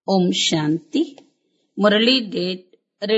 ఓం శాంతి. Murali date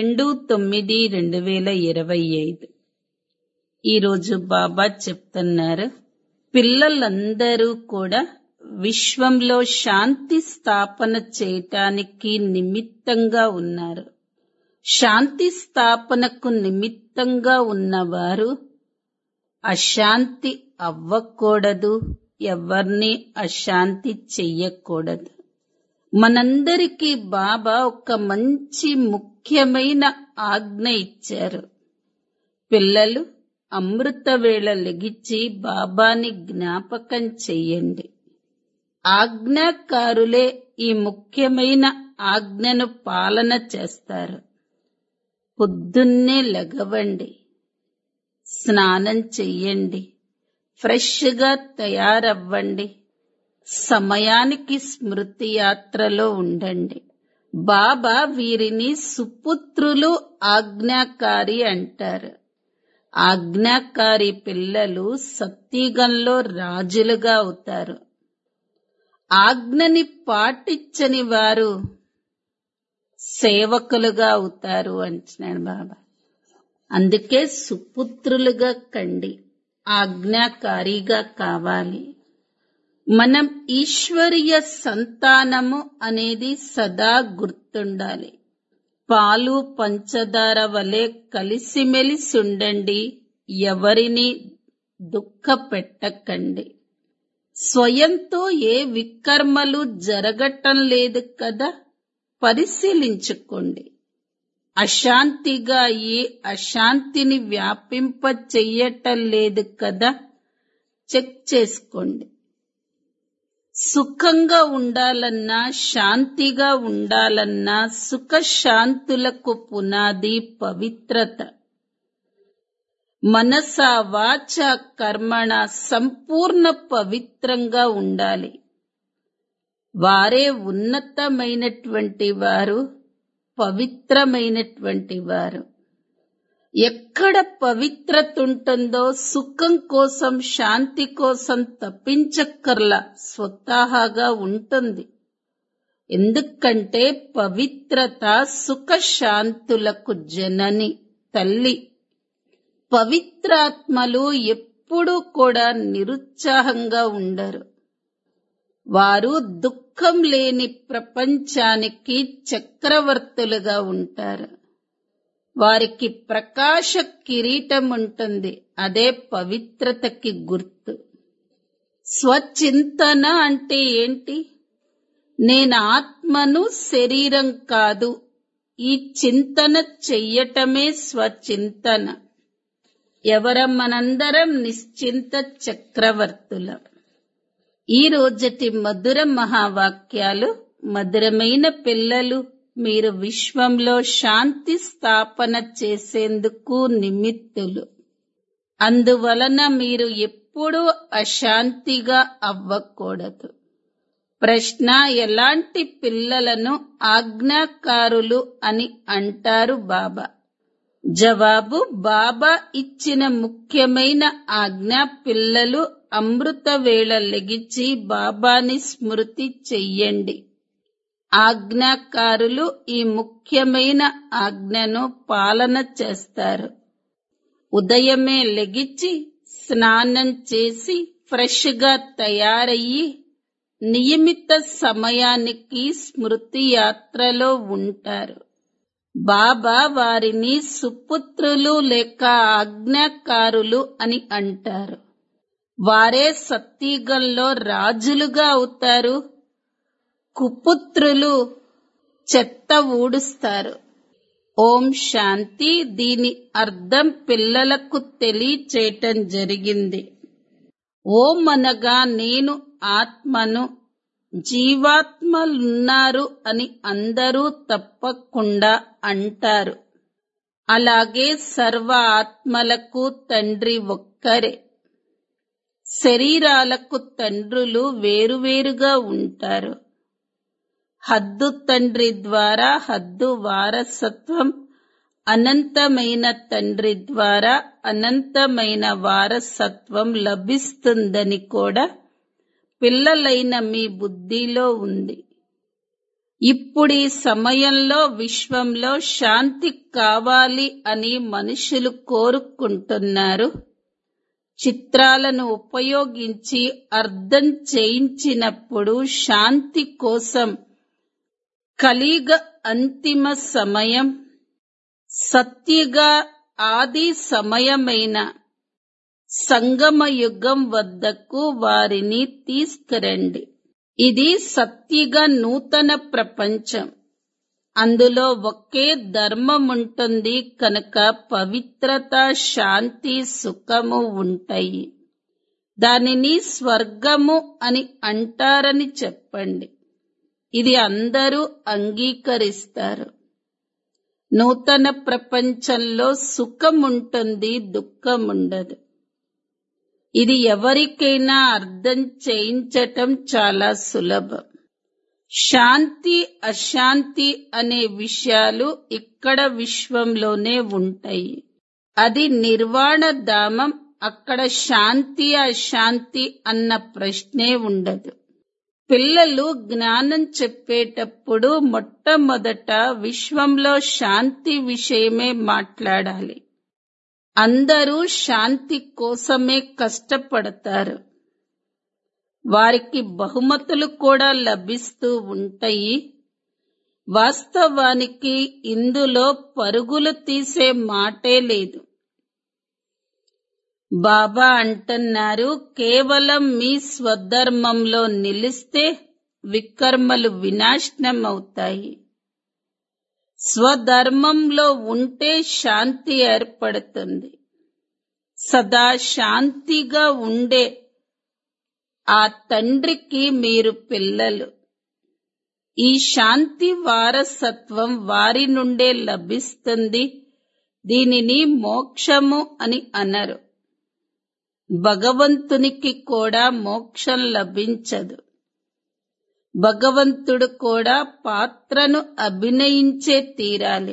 2/9/2025. ఈరోజు బాబా చెప్తున్నారు, పిల్లలందరూ కూడా విశ్వంలో శాంతి స్థాపన చేయటానికి నిమిత్తంగా ఉన్నారు. శాంతి స్థాపనకు నిమిత్తంగా ఉన్నవారు అశాంతి అవ్వకూడదు, ఎవర్ని అశాంతి చెయ్యకూడదు. మనందరికీ బాబా ఒక మంచి ముఖ్యమైన ఆజ్ఞ ఇచ్చారు. పిల్లలు అమృత వేళ లెగిచి బాబాని జ్ఞాపకం చెయ్యండి. ఆజ్ఞాకారులే ఈ ముఖ్యమైన ఆజ్ఞను పాలన చేస్తారు. పొద్దున్నే లెగవండి, స్నానం చెయ్యండి, ఫ్రెష్గా తయారవ్వండి, సమయానికి స్మృతి యాత్రలో ఉండండి. బాబా వీరిని సుపుత్రులు, ఆజ్ఞాకారి అంటారు. ఆజ్ఞాకారి పిల్లలు సత్యుగంలో రాజులుగా అవుతారు. ఆజ్ఞని పాటించని వారు సేవకులుగా అవుతారు అంటున్నాడు బాబా. అందుకే సుపుత్రులుగా కండి, ఆజ్ఞాకారిగా కావాలి. మనం ఈశ్వరీయ సంతానము అనేది సదా గుర్తుండాలి. పాలు పంచదార వలె కలిసిమెలిసి ఉండండి, ఎవరిని దుఃఖ పెట్టకండి. స్వయంతో ఏ వికర్మలు జరగటం లేదు కదా, పరిశీలించుకోండి. అశాంతిగా ఏ అశాంతిని వ్యాపింప చెయ్యటం లేదు కదా, చెక్ చేసుకోండి. సుఖంగా ఉండాలన్నా, శాంతిగా ఉండాలన్నా సుఖశాంతులకు పునాది పవిత్రత. మనస వాచ కర్మణ సంపూర్ణ పవిత్రంగా ఉండాలి. వారే ఉన్నతమైనటువంటి వారు, పవిత్రమైనటువంటి వారు. ఎక్కడ పవిత్రత ఉంటుందో సుఖం కోసం, శాంతి కోసం తప్పించక్కర్లా, స్వతహాగా ఉంటుంది. ఎందుకంటే పవిత్రత సుఖశాంతులకు జనని, తల్లి. పవిత్రాత్మలు ఎప్పుడూ కూడా నిరుత్సాహంగా ఉండరు. వారు దుఃఖం లేని ప్రపంచానికి చక్రవర్తులుగా ఉంటారు. వారికి ప్రకాశ కిరీటం ఉంటుంది, అదే పవిత్రతకి గుర్తు. స్వచింతన అంటే ఏంటి? నేను ఆత్మను, శరీరం కాదు. ఈ చింతన చెయ్యటమే స్వచింతన. మనందరం నిశ్చింత చక్రవర్తులం. ఈ రోజటి మధుర మహావాక్యాలు. మధురమైన పిల్లలు, మీరు విశ్వంలో శాంతి స్థాపన చేసేందుకు నిమిత్తులు. అందువలన మీరు ఎప్పుడూ అశాంతిగా అవ్వకూడదు. ప్రశ్న: ఎలాంటి పిల్లలను ఆజ్ఞాకారులు అని అంటారు బాబా? జవాబు: బాబా ఇచ్చిన ముఖ్యమైన ఆజ్ఞ, పిల్లలు అమృత వేళ లెగిచి బాబాని స్మృతి చెయ్యండి. ఆజ్ఞాకారులు ఈ ముఖ్యమైన ఆజ్ఞను పాలన చేస్తారు. ఉదయమే లెగిచి స్నానం చేసి ఫ్రెష్గా తయారయ్యి నియమిత సమయానికి స్మృతి యాత్రలో ఉంటారు. బాబా వారిని సుపుత్రులు లేక ఆజ్ఞాకారులు అని అంటారు. వారే సత్యుగంలో రాజులుగా అవుతారు. కుపుత్రులు చెత్త ఊడుస్తారు. ఓం శాంతి. దీని అర్థం పిల్లలకు తెలియచేయటం జరిగింది. ఓం అనగా నేను ఆత్మను, జీవాత్మలున్నారు అని అందరూ తప్పకుండా అంటారు. అలాగే సర్వ ఆత్మలకు తండ్రి ఒక్కరే. శరీరాలకు తండ్రులు వేరువేరుగా ఉంటారు. హద్దు తండ్రి ద్వారా హద్దు వారసత్వం, అనంతమైన తండ్రి ద్వారా అనంతమైన వారసత్వం లభిస్తుందని కూడా పిల్లలైన మీ బుద్ధిలో ఉంది. ఇప్పుడీ సమయంలో విశ్వంలో శాంతి కావాలి అని మనుషులు కోరుకుంటున్నారు. చిత్రాలను ఉపయోగించి అర్థం చేయించినప్పుడు శాంతి కోసం కలియుగ అంతిమ సమయం, సత్యుగ ఆది సమయమైన సంగమ యుగం వద్దకు వారిని తీసుకురండి. ఇది సత్యుగ నూతన ప్రపంచం. అందులో ఒకే ధర్మం ఉంటుంది కనుక పవిత్రత, శాంతి, సుఖము ఉంటాయి. దానిని స్వర్గము అని అంటారని చెప్పండి. ఇది అందరూ అంగీకరిస్తారు. నూతన ప్రపంచంలో సుఖం ఉంటుంది, దుఃఖం ఉండదు. ఇది ఎవరికైనా అర్థం చేయించటం చాలా సులభం. శాంతి, అశాంతి అనే విషయాలు ఇక్కడ విశ్వంలోనే ఉంటాయి. అది నిర్వాణ ధామం. అక్కడ శాంతి, అశాంతి అన్న ప్రశ్నే ఉండదు. పిల్లలు జ్ఞానం చెప్పేటప్పుడు మొట్టమొదట విశ్వంలో శాంతి విషయమే మాట్లాడాలి. అందరూ శాంతి కోసమే కష్టపడతారు. వారికి బహుమతులు కూడా లభిస్తూ ఉంటాయి. వాస్తవానికి ఇందులో పరుగులు తీసే మాటే లేదు. బాబా అంటున్నారు, కేవలం మీ స్వధర్మంలో నిలిస్తే వికర్మలు వినాశనం అవుతాయి. స్వధర్మంలో ఉంటే శాంతి ఏర్పడుతుంది. సదా శాంతిగా ఉండే ఆ తండ్రికి మీరు పిల్లలు. ఈ శాంతి వారసత్వం వారి నుండే లభిస్తుంది. దీనిని మోక్షము అని అనరు. భగవంతునికి కూడా మోక్షం లభించదు. భగవంతుడు కూడా పాత్రను అభినయించే తీరాలి.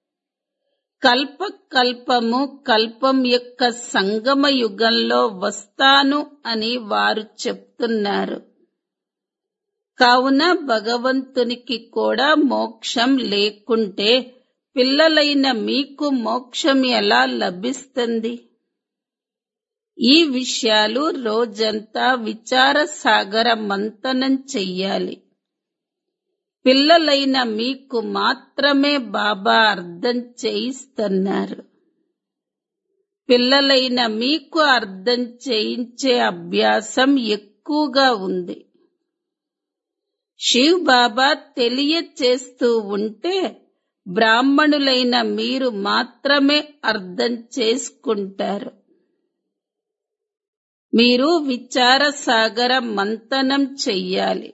కల్పకల్పము కల్పం యొక్క సంగమ యుగంలో వస్తాను అని వారు చెప్తున్నారు. కావున భగవంతునికి కూడా మోక్షం లేకుంటే పిల్లలైన మీకు మోక్షం ఎలా లభిస్తుంది? ఈ విషయాలు రోజంతా విచార సాగర మంథనం చెయ్యాలి. పిల్లలైన మీకు మాత్రమే బాబా అర్థం చేయిస్తున్నారు. పిల్లలైన మీకు అర్థం చేయించే అభ్యాసం ఎక్కువగా ఉంది. శివ్ బాబా తెలియచేస్తూ ఉంటే బ్రాహ్మణులైన మీరు మాత్రమే అర్థం చేసుకుంటారు. మీరు విచార సాగర మంథనం చెయ్యాలి.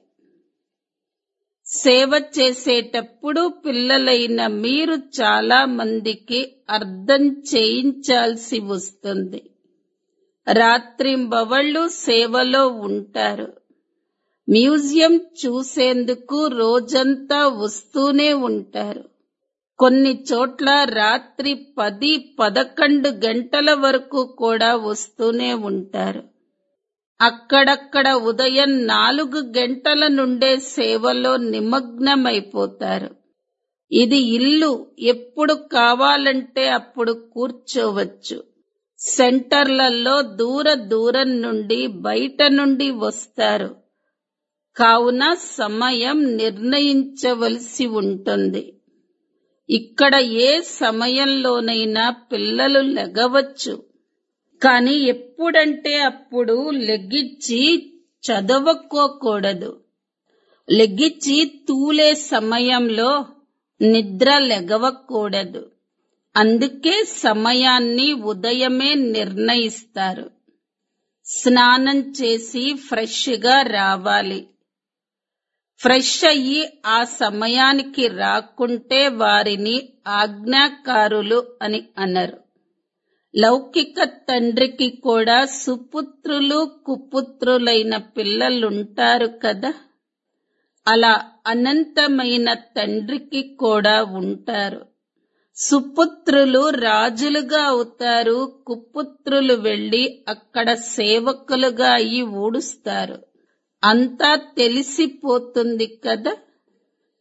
సేవ చేసేటప్పుడు పిల్లలైన మీరు చాలా మందికి అర్థం చేయించాల్సి వస్తుంది. రాత్రింబవళ్ళు సేవలో ఉంటారు. మ్యూజియం చూసేందుకు రోజంతా వస్తూనే ఉంటారు. కొన్ని చోట్ల రాత్రి 10-11 గంటల వరకు కూడా వస్తూనే ఉంటారు. అక్కడక్కడ ఉదయం 4 గంటల నుండే సేవలో నిమగ్నమైపోతారు. ఇది ఇల్లు, ఎప్పుడు కావాలంటే అప్పుడు కూర్చోవచ్చు. సెంటర్లలో దూరం నుండి బయట నుండి వస్తారు. కావున సమయం నిర్ణయించవలసి ఉంటుంది. ఇక్కడ ఏ సమయంలోనైనా పిల్లలు లెగవచ్చు. కానీ ఎప్పుడంటే అప్పుడు లెగిచ్చి చదవకోకూడదు. లెగిచ్చి తూలే సమయంలో నిద్ర లెగవకూడదు. అందుకే సమయాన్ని ఉదయమే నిర్ణయిస్తారు. స్నానం చేసి ఫ్రెష్గా రావాలి. ఫ్రెష్ అయ్యి ఆ సమయానికి రాకుంటే వారిని ఆజ్ఞాకారులు అని అనరు. లౌకిక తండ్రికి కూడా సుపుత్రులు కుపుత్రులైన పిల్లలుంటారు కదా. అలా అనంతమైన తండ్రికి కూడా ఉంటారు. సుపుత్రులు రాజులుగా అవుతారు. కుపుత్రులు వెళ్లి అక్కడ సేవకులుగా అయి ఊడుస్తారు. అంతా తెలిసిపోతుంది కదా.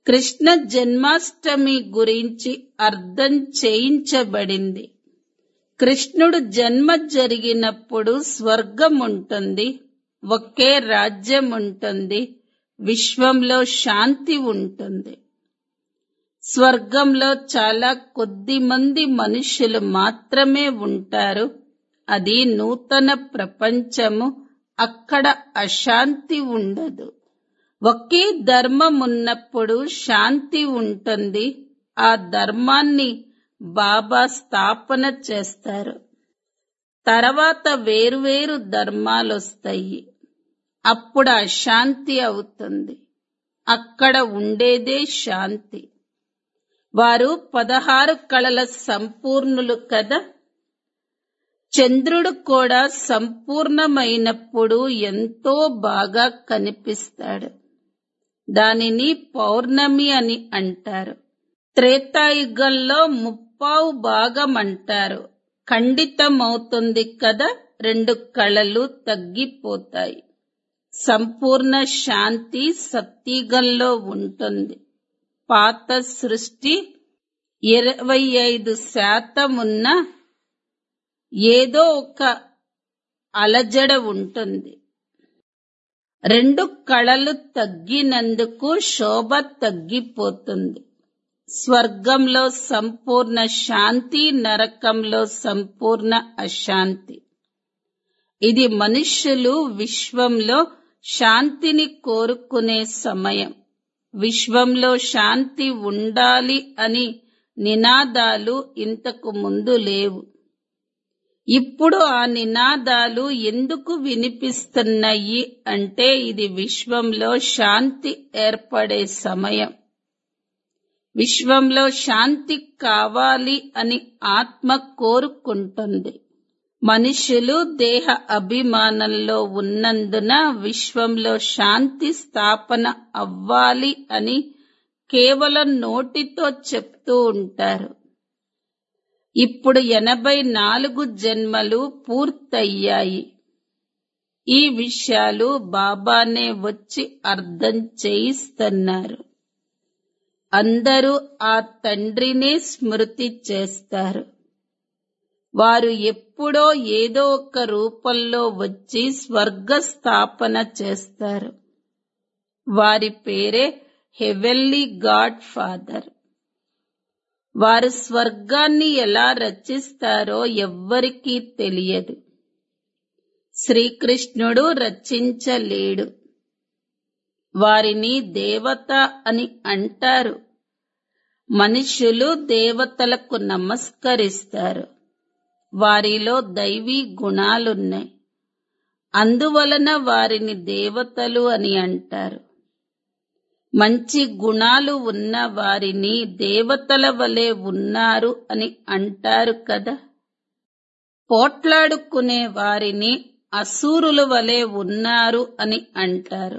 కృష్ణ జన్మాష్టమి గురించి అర్థం చేయించబడింది. కృష్ణుడు జన్మ జరిగినప్పుడు స్వర్గం ఉంటుంది, ఒకే రాజ్యం ఉంటుంది, విశ్వంలో శాంతి ఉంటుంది. స్వర్గంలో చాలా కొద్ది మంది మనుషులు మాత్రమే ఉంటారు. అది నూతన ప్రపంచము. అక్కడ అశాంతి ఉండదు. ఒకే ధర్మం ఉన్నప్పుడు శాంతి ఉంటుంది. ఆ ధర్మాన్ని బాబా స్థాపన చేస్తారు. తర్వాత వేరువేరు ధర్మాలొస్తాయి. అప్పుడు అశాంతి అవుతుంది. అక్కడ ఉండేదే శాంతి. వారు 16 కళల సంపూర్ణులు కదా. చంద్రుడు కూడా సంపూర్ణమైనప్పుడు ఎంతో బాగా కనిపిస్తాడు. దానిని పౌర్ణమి అని అంటారు. త్రేతాయుగంలో 3/4 భాగం అంటారు. ఖండితమవుతుంది కదా. 2 కళలు తగ్గిపోతాయి. సంపూర్ణ శాంతి సత్యుగంలో ఉంటుంది. పాత సృష్టి 25% ఉన్న ఏదో ఒక అలజడ ఉంటుంది. 2 కళలు తగ్గినందుకు శోభ తగ్గిపోతుంది. స్వర్గంలో సంపూర్ణ శాంతి, నరకంలో సంపూర్ణ అశాంతి. ఇది మనుష్యులు విశ్వంలో శాంతిని కోరుకునే సమయం. విశ్వంలో శాంతి ఉండాలి అని నినాదాలు ఇంతకు ముందు లేవు. ఇప్పుడు ఆ నినాదాలు ఎందుకు వినిపిస్తున్నాయి అంటే ఇది విశ్వంలో శాంతి ఏర్పడే సమయం. విశ్వంలో శాంతి కావాలి అని ఆత్మ కోరుకుంటుంది. మనుషులు దేహ అభిమానంలో ఉన్నందున విశ్వంలో శాంతి స్థాపన అవ్వాలి అని కేవలం నోటితో చెప్తూ ఉంటారు. ఇప్పుడు 84 జన్మలు పూర్తయ్యాయి. ఈ విషయాలు బాబానే వచ్చి అర్థం చేయిస్తున్నారు. అందరూ ఆ తండ్రినే స్మృతి చేస్తారు. వారు ఎప్పుడో ఏదో ఒక రూపంలో వచ్చి స్వర్గ స్థాపన చేస్తారు. వారి పేరే హెవెన్లీ గాడ్ ఫాదర్. వారు స్వర్గాన్ని ఎలా రచిస్తారో ఎవ్వరికీ తెలియదు. శ్రీకృష్ణుడు రచించలేడు. వారిని దేవత అని అంటారు. మనుషులు దేవతలకు నమస్కరిస్తారు. వారిలో దైవీ గుణాలున్నాయి. అందువలన వారిని దేవతలు అని అంటారు. మంచి గుణాలు ఉన్న వారిని దేవతల వలె ఉన్నారు అని అంటారు కదా. పోట్లాడుకునే వారిని అసురుల వలె ఉన్నారు అని అంటారు.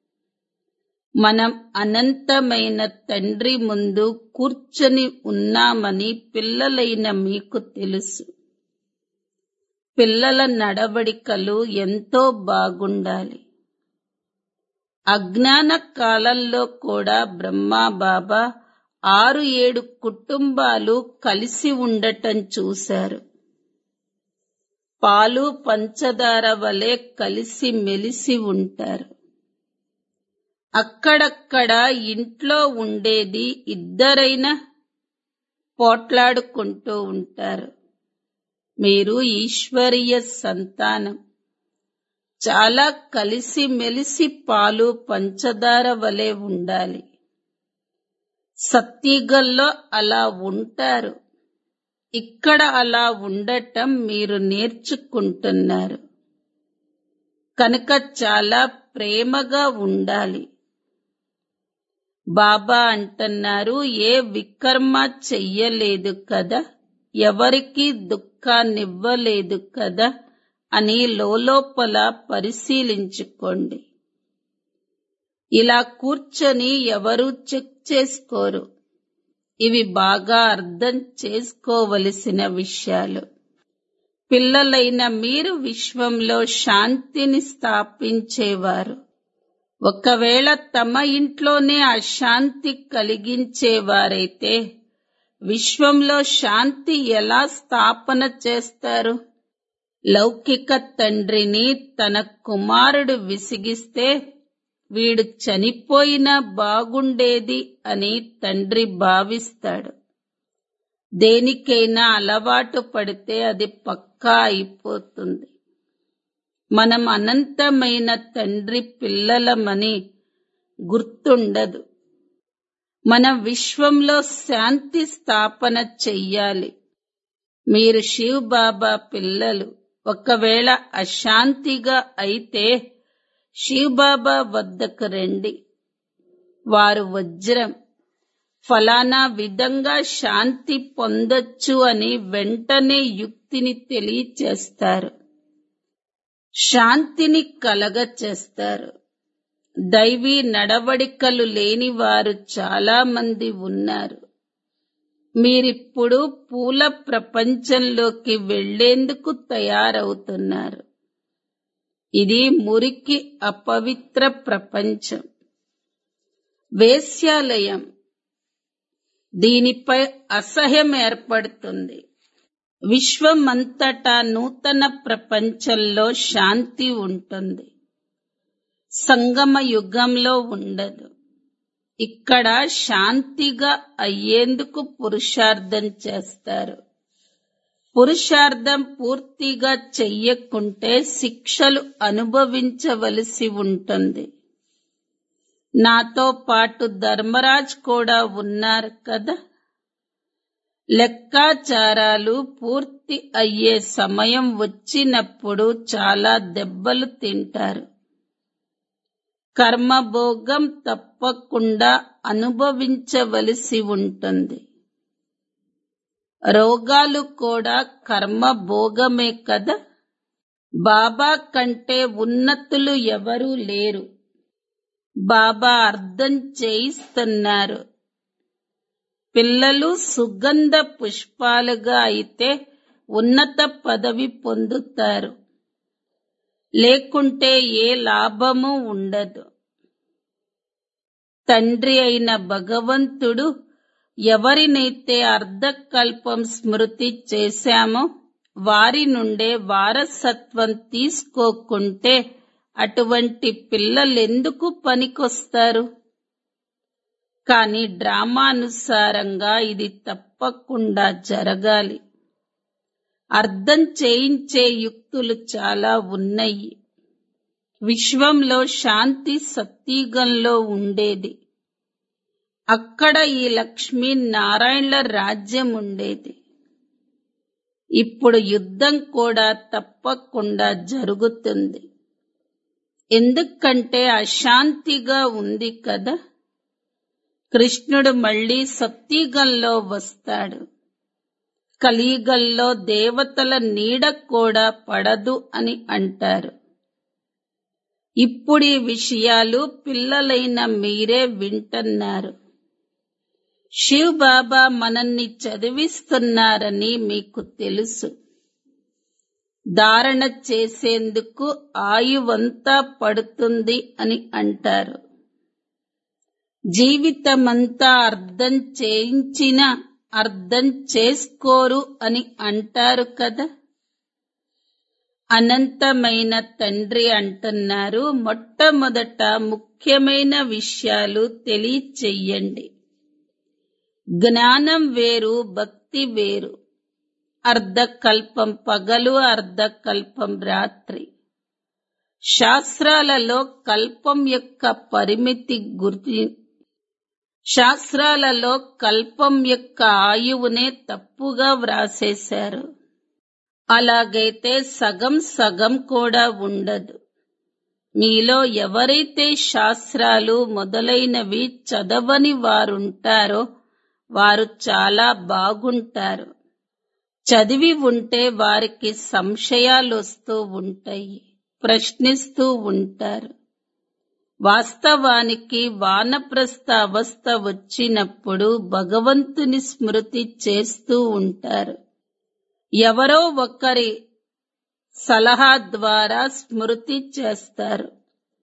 మనం అనంతమైన తండ్రి ముందు కూర్చొని ఉన్నామని పిల్లలైన మీకు తెలుసు. పిల్లల నడవడికలు ఎంతో బాగుండాలి. అజ్ఞాన కాలంలో కూడా బ్రహ్మా బాబా 6-7 కుటుంబాలు కలిసి ఉండటం చూశారు. పాలు పంచదార వలె కలిసి మెలిసి ఉంటారు. అక్కడక్కడ ఇంట్లో ఉండేది ఇద్దరైనా పోట్లాడుకుంటూ ఉంటారు. మీరు ఈశ్వరీయ సంతానం. చాలా కలిసి మెలిసి పాలు పంచదార వలె ఉండాలి. సత్యుగంలో అలా ఉంటారు. ఇక్కడ అలా ఉండటం మీరు నేర్చుకుంటున్నారు. కనుక చాలా ప్రేమగా ఉండాలి. బాబా అంటున్నారు, ఏ వికర్మ చెయ్యలేదు కదా, ఎవరికీ దుఃఖాన్నివ్వలేదు కదా అని లోలోపల పరిశీలించుకోండి. ఇలా కూర్చొని ఎవరూ చెక్ చేసుకోరు. ఇవి బాగా అర్థం చేసుకోవలసిన విషయాలు. పిల్లలైన మీరు విశ్వంలో శాంతిని స్థాపించేవారు. ఒకవేళ తమ ఇంట్లోనే అశాంతి కలిగించేవారైతే విశ్వంలో శాంతి ఎలా స్థాపన చేస్తారు? లౌకిక తండ్రిని తన కుమారుడు విసిగిస్తే వీడు చనిపోయినా బాగుండేది అని తండ్రి భావిస్తాడు. దేనికైనా అలవాటు పడితే అది పక్కా అయిపోతుంది. మనం అనంతమైన తండ్రి పిల్లలమని గుర్తుండదు. మన విశ్వంలో శాంతి స్థాపన చెయ్యాలి. మీరు శివ్ బాబా పిల్లలు. ఒకవేళ అశాంతిగా అయితే శివ్ బాబా వద్దకు రండి. వారు వజ్రం, ఫలానా విధంగా శాంతి పొందొచ్చు అని వెంటనే యుక్తిని తెలియచేస్తారు. శాంతిని కలగచేస్తారు. దైవీ నడవడికలు లేని వారు చాలా మంది ఉన్నారు. మీరిప్పుడు పూల ప్రపంచంలోకి వెళ్లేందుకు తయారవుతున్నారు. ఇది మురికి అపవిత్ర ప్రపంచం, వేశ్యాలయం. దీనిపై అసహ్యం ఏర్పడుతుంది. విశ్వమంతటా నూతన ప్రపంచంలో శాంతి ఉంటుంది. సంగమ యుగంలో ఉండదు. ఇక్కడ శాంతిగా అయ్యేందుకు పురుషార్థం చేస్తారు. పురుషార్థం పూర్తిగా చెయ్యకుంటే శిక్షలు అనుభవించవలసి ఉంటుంది. నాతో పాటు ధర్మరాజ్ కూడా ఉన్నారు కదా. లెక్కాచారాలు పూర్తి అయ్యే సమయం వచ్చినప్పుడు చాలా దెబ్బలు తింటారు. కర్మభోగం తప్పకుండా అనుభవించవలసి ఉంటుంది. రోగాలు కూడా కర్మభోగమే కదా. బాబా కంటే ఉన్నతులు ఎవరూ లేరు. బాబా అర్థం చేయిస్తున్నారు. పిల్లలు సుగంధ పుష్పాలుగా అయితే ఉన్నత పదవి పొందుతారు. లేకుంటే ఏ లాభము ఉండదు. తండ్రి అయిన భగవంతుడు ఎవరినైతే అర్ధకల్పం స్మృతి చేశామో వారి నుండే వారసత్వం తీసుకోకుంటే అటువంటి పిల్లలెందుకు పనికొస్తారు? కానీ డ్రామానుసారంగా ఇది తప్పకుండా జరగాలి. అర్థం చేయించే యుక్తులు చాలా ఉన్నాయి. విశ్వంలో శాంతి సత్యుగంలో ఉండేది. అక్కడ ఈ లక్ష్మీనారాయణల రాజ్యం ఉండేది. ఇప్పుడు యుద్ధం కూడా తప్పకుండా జరుగుతుంది. ఎందుకంటే అశాంతిగా ఉంది కదా. కృష్ణుడు మళ్ళీ సత్యుగంలో వస్తాడు. కలియుగంలో దేవతల నీడ కూడా పడదు అని అంటారు. ఇప్పుడు ఈ విషయాలు పిల్లలైన మీరే వింటున్నారు. శివ్ బాబా మనల్ని చదివిస్తున్నారని మీకు తెలుసు. ధారణ చేసేందుకు ఆయువంతా పడుతుంది అని అంటారు. జీవితమంతా అర్థం చేయించినా అర్థం చేసుకోరు అని అంటారు కదా. అనంతమైన తండ్రి అంటున్నారు, మొట్టమొదట ముఖ్యమైన విషయాలు తెలియచెయ్యండి. జ్ఞానం వేరు, భక్తి వేరు. అర్ధకల్పం పగలు, అర్ధకల్పం రాత్రి. శాస్త్రాలలో కల్పం యొక్క పరిమితి శాస్త్రాలలో కల్పం యొక్క ఆయువునే తప్పుగా వ్రాసేశారు. అలాగైతే సగం సగం కూడా ఉండదు. మీలో ఎవరైతే శాస్త్రాలు మొదలైనవి చదవని వారుంటారో వారు చాలా బాగుంటారు. చదివి ఉంటే వారికి సంశయాలొస్తూ ఉంటాయి, ప్రశ్నిస్తూ ఉంటారు. వాస్తవానికి వానప్రస్థ అవస్థ వచ్చినప్పుడు భగవంతుని స్మృతి చేస్తూ ఉంటారు. ఎవరో ఒకరి సలహా ద్వారా స్మృతి చేస్తారు.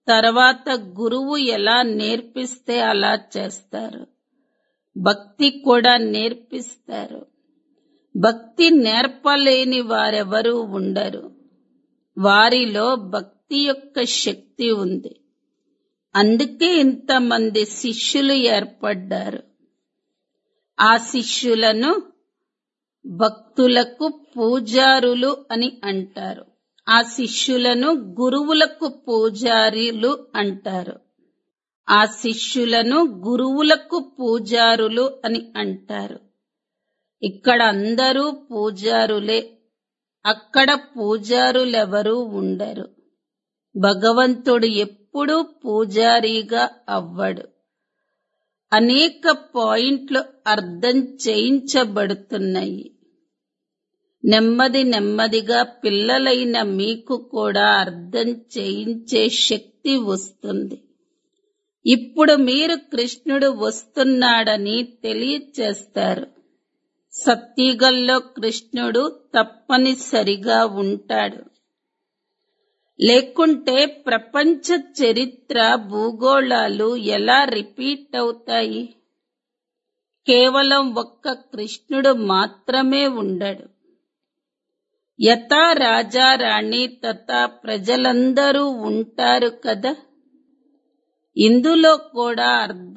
తర్వాత గురువు ఎలా నేర్పిస్తే అలా చేస్తారు. భక్తి కూడా నేర్పిస్తారు. భక్తి నేర్పలేని వారెవరూ ఉండరు. వారిలో భక్తి యొక్క శక్తి ఉంది. అందుకే ఇంతమంది శిష్యులు ఏర్పడ్డారు. ఆ శిష్యులను భక్తులకు పూజారులు అని అంటారు. ఆ శిష్యులను గురువులకు పూజారులు అంటారు. ఆ శిష్యులను గురువులకు పూజారులు అని అంటారు. ఇక్కడ అందరూ పూజారులే. అక్కడ పూజారులెవరూ ఉండరు. భగవంతుడు ఎప్పుడూ పూజారిగా అవ్వడు. అనేక పాయింట్లు అర్థం చేయించబడుతున్నాయి. నెమ్మది నెమ్మదిగా పిల్లలైన మీకు కూడా అర్థం చేయించే శక్తి వస్తుంది. ఇప్పుడు మీరు కృష్ణుడు వస్తున్నాడని తెలియచేస్తారు. సత్యుగంలో కృష్ణుడు తప్పనిసరిగా ఉంటాడు. లేకుంటే ప్రపంచ చరిత్ర భూగోళాలు ఎలా రిపీట్ అవుతాయి? కేవలం ఒక్క కృష్ణుడు మాత్రమే ఉండడు. యథా రాజా రాణి తథా ప్రజలందరూ ఉంటారు కదా. ఇందులో కూడా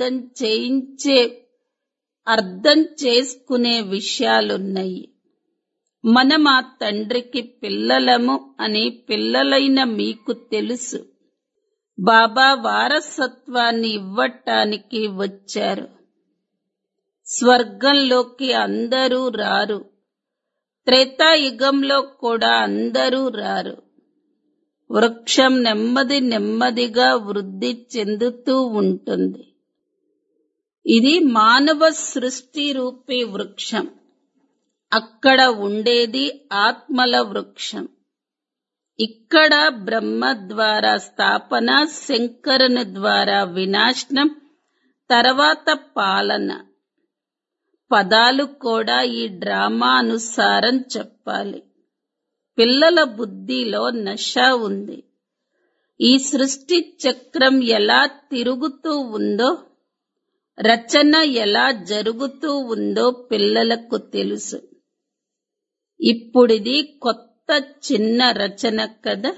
అర్థం చేసుకునే విషయాలున్నాయి. మనం ఆ తండ్రికి పిల్లలము అని పిల్లలైన మీకు తెలుసు. బాబా వారసత్వాన్ని ఇవ్వటానికి వచ్చారు. స్వర్గంలోకి అందరూ రారు. త్రేతాయుగంలో కూడా అందరూ రారు. వృక్షం నెమ్మది నెమ్మదిగా వృద్ధి చెందుతూ ఉంటుంది. ఇది మానవ సృష్టి రూపీ వృక్షం. అక్కడ ఉండేది ఆత్మల వృక్షం. ఇక్కడ బ్రహ్మ ద్వారా స్థాపన, శంకరుని ద్వారా వినాశనం, తర్వాత పాలన. పదాలు కూడా ఈ డ్రామా అనుసారం చెప్పాలి. పిల్లల బుద్ధిలో నష ఉంది. ఈ సృష్టి చక్రం ఎలా తిరుగుతూ ఉందో, రచన ఎలా జరుగుతూ ఉందో పిల్లలకు తెలుసు. ఇప్పుడిది కొత్త చిన్న రచన కదా.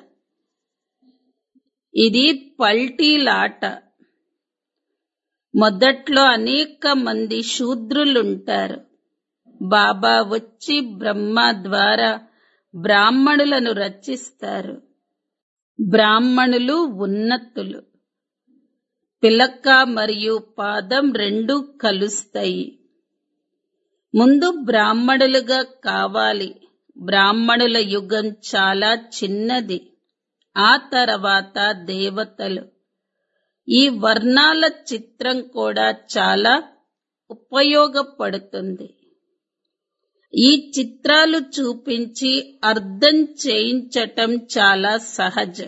ఇది పల్టీలాట. మొదట్లో అనేక మంది శూద్రులుంటారు. బాబా వచ్చి బ్రహ్మ ద్వారా బ్రాహ్మణులను రచిస్తారు. బ్రాహ్మణులు ఉన్నతులు. పిలక మరియు పాదం రెండూ కలుస్తాయి. ముందు బ్రాహ్మణులుగా కావాలి. బ్రాహ్మణుల యుగం చాలా చిన్నది. ఆ తర్వాత దేవతలు. ఈ వర్ణాల చిత్రం కూడా చాలా ఉపయోగపడుతుంది. ఈ చిత్రాలు చూపించి అర్థం చేయించటం చాలా సహజం.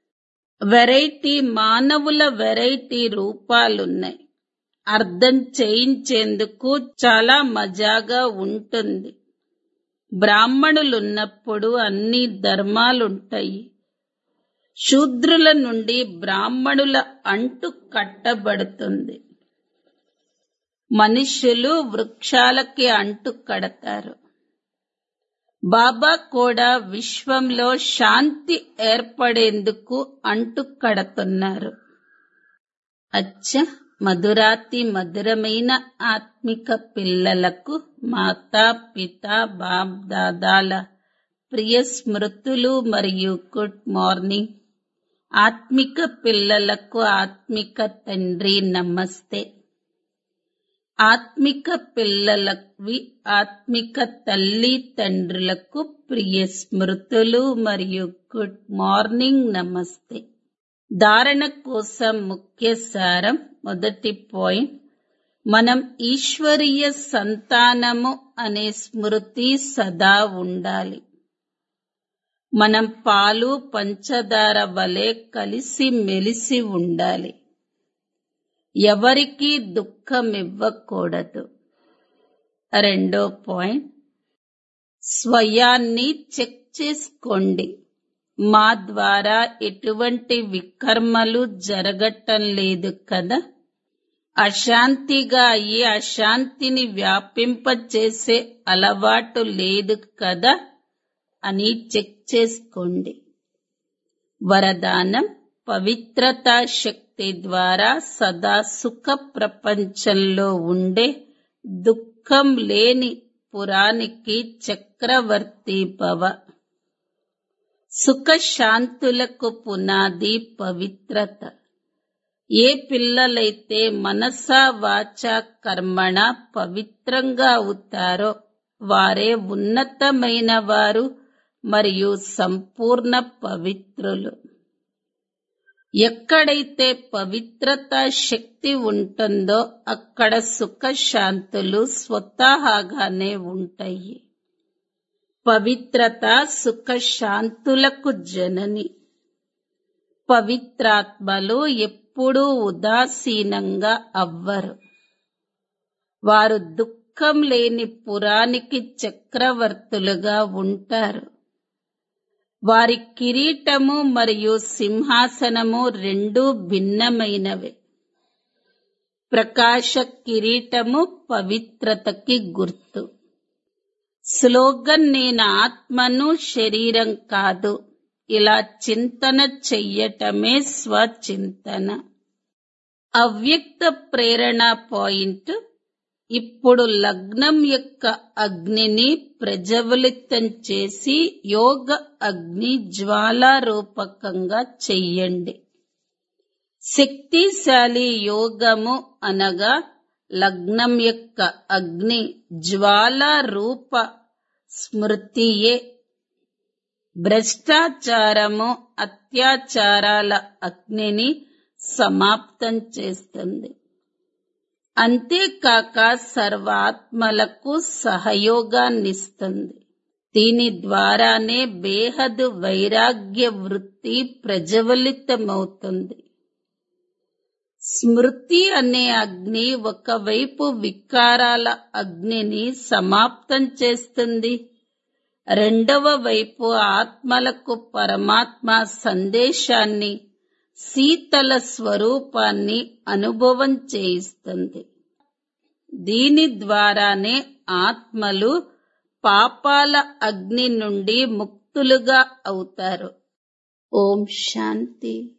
మానవుల వెరైటీ రూపాలున్నాయి. అర్థం చేయించేందుకు చాలా మజాగా ఉంటుంది. బ్రాహ్మణులున్నప్పుడు అన్ని ధర్మాలుంటాయి. శూద్రుల నుండి బ్రాహ్మణుల అంటు కట్టబడుతుంది. మనుష్యులు వృక్షాలకి అంటు కడతారు. బాబా కూడా విశ్వంలో శాంతి ఏర్పడేందుకు అంటు కడుతున్నారు. అచ్చా, మధురాతి మధురమైన ఆత్మిక పిల్లలకు మాతా పిత బాప్ దాదాల ప్రియ స్మృతులు మరియు గుడ్ మార్నింగ్. ఆత్మిక పిల్లలకు ఆత్మిక తండ్రి నమస్తే. ఆత్మిక పిల్లలవి ఆత్మిక తల్లి తండ్రులకు ప్రియ స్మృతులు మరియు గుడ్ మార్నింగ్ నమస్తే. ధారణ కోసం ముఖ్య సారం. మొదటి పాయింట్, మనం ఈశ్వరీయ సంతానము అనే స్మృతి సదా ఉండాలి. మనం పాలు పంచదార వలె కలిసి మెలిసి ఉండాలి. ఎవరికీ దుఃఖమివ్వకూడదు. రెండో పాయింట్, స్వయాన్ని చెక్ చేసుకోండి. మా ద్వారా ఎటువంటి వికర్మలు జరగటం లేదు కదా. అశాంతిగా అయ్యి అశాంతిని వ్యాపింపచేసే అలవాటు లేదు కదా అని చెక్ చేసుకోండి. వరదానం: పవిత్రతా శక్తి ద్వారా సదా సుఖ ప్రపంచంలో ఉండే దుఃఖం లేని పురానికి చక్రవర్తి భవ. సుఖశాంతులకు పునాది పవిత్రత. ఏ పిల్లలైతే మనసా వాచా కర్మణ పవిత్రంగా అవుతారో వారే ఉన్నతమైన వారు మరియు సంపూర్ణ పవిత్రులు. ఎక్కడైతే పవిత్రతా శక్తి ఉంటుందో అక్కడ సుఖశాంతులు స్వతహాగానే ఉంటాయి. పవిత్రత సుఖశాంతులకు జనని. పవిత్రాత్మలు ఎప్పుడూ ఉదాసీనంగా అవ్వరు. వారు దుఃఖం లేని పురానికి చక్రవర్తులుగా ఉంటారు. వారి కిరీటము మరియు సింహాసనము రెండూ భిన్నమైనవే. ప్రకాశ కిరీటము పవిత్రతకి గుర్తు. స్లోగన్: నేను ఆత్మను, శరీరం కాదు. ఇలా చింతన చెయ్యటమే స్వచింతన. అవ్యక్త ప్రేరణ పాయింట్: ఇప్పుడు లగ్నం యొక్క అగ్నిని ప్రజ్వలితం చేసి యోగ అగ్ని జ్వాలారూపకంగా చెయ్యండి. శక్తిశాలి యోగము అనగా లగ్నం యొక్క అగ్ని జ్వాలారూప స్మృతియే. భ్రష్టాచారము, అత్యాచారాల అగ్నిని సమాప్తం చేస్తుంది. అంతేకాక సర్వాత్మలకు సహయోగాన్నిస్తుంది. దీని ద్వారానే బేహదు వైరాగ్య వృత్తి ప్రజ్వలితమవుతుంది. స్మృతి అనే అగ్ని ఒకవైపు వికారాల అగ్నిని సమాప్తం చేస్తుంది, రెండవ వైపు ఆత్మలకు పరమాత్మ సందేశాన్ని, శీతల స్వరూపాన్ని అనుభవం చేయిస్తుంది. దీని ద్వారానే ఆత్మలు పాపాల అగ్ని నుండి ముక్తులుగా అవుతారు. ఓం శాంతి.